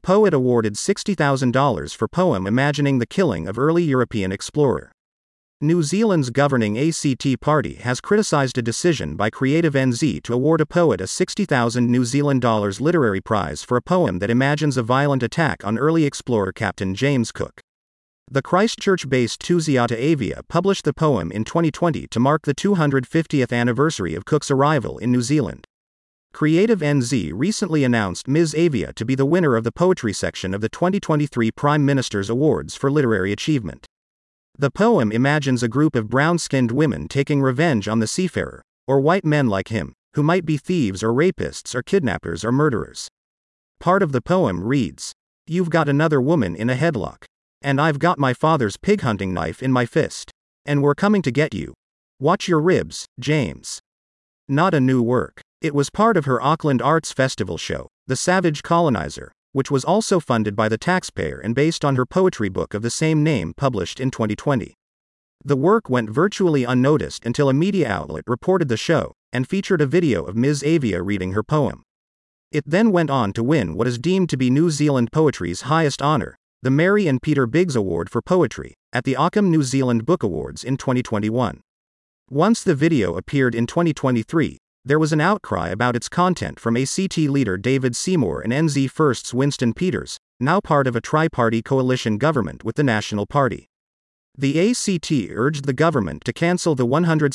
poet awarded $60,000 for poem imagining the killing of early European explorer. New Zealand's governing ACT Party has criticised a decision by Creative NZ to award a poet a $60,000 New Zealand dollars literary prize for a poem that imagines a violent attack on early explorer Captain James Cook. The Christchurch-based Tusiata Avia published the poem in 2020 to mark the 250th anniversary of Cook's arrival in New Zealand. Creative NZ recently announced Ms. Avia to be the winner of the poetry section of the 2023 Prime Minister's Awards for Literary Achievement. The poem imagines a group of brown-skinned women taking revenge on the seafarer, or white men like him, who might be thieves or rapists or kidnappers or murderers. Part of the poem reads, "You've got another woman in a headlock. And I've got my father's pig hunting knife in my fist. And we're coming to get you. Watch your ribs, James." Not a new work. It was part of her Auckland Arts Festival show, The Savage Colonizer, which was also funded by the taxpayer and based on her poetry book of the same name published in 2020. The work went virtually unnoticed until a media outlet reported the show, and featured a video of Ms. Avia reading her poem. It then went on to win what is deemed to be New Zealand poetry's highest honor, the Mary and Peter Biggs Award for Poetry, at the Auckland New Zealand Book Awards in 2021. Once the video appeared in 2023, there was an outcry about its content from ACT leader David Seymour and NZ First's Winston Peters, now part of a tri-party coalition government with the National Party. The ACT urged the government to cancel the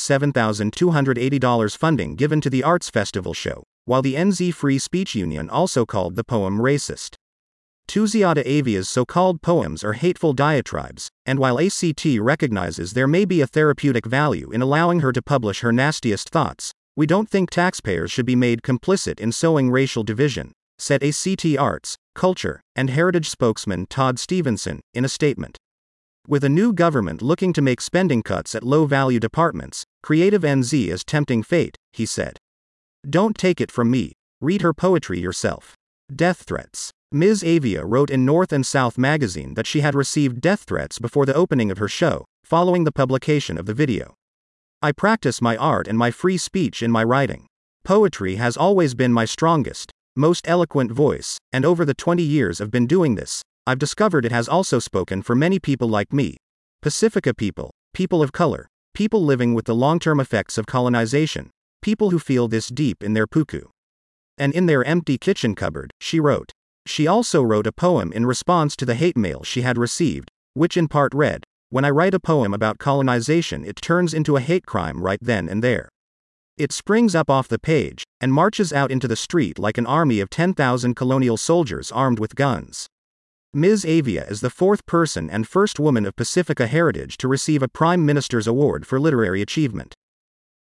$107,280 funding given to the Arts Festival show, while the NZ Free Speech Union also called the poem racist. Tusiata Avia's so-called poems are hateful diatribes, and while ACT recognizes there may be a therapeutic value in allowing her to publish her nastiest thoughts, we don't think taxpayers should be made complicit in sowing racial division, said ACT Arts, Culture, and Heritage spokesman Todd Stevenson, in a statement. With a new government looking to make spending cuts at low-value departments, Creative NZ is tempting fate, he said. Don't take it from me, read her poetry yourself. Death threats. Ms. Avia wrote in North and South magazine that she had received death threats before the opening of her show, following the publication of the video. "I practice my art and my free speech in my writing. Poetry has always been my strongest, most eloquent voice, and over the 20 years I've been doing this, I've discovered it has also spoken for many people like me. Pacifica people, people of color, people living with the long-term effects of colonization, people who feel this deep in their puku. And in their empty kitchen cupboard," she wrote. She also wrote a poem in response to the hate mail she had received, which in part read, "When I write a poem about colonization, it turns into a hate crime right then and there. It springs up off the page, and marches out into the street like an army of 10,000 colonial soldiers armed with guns." Ms. Avia is the fourth person and first woman of Pacifica heritage to receive a Prime Minister's Award for Literary Achievement.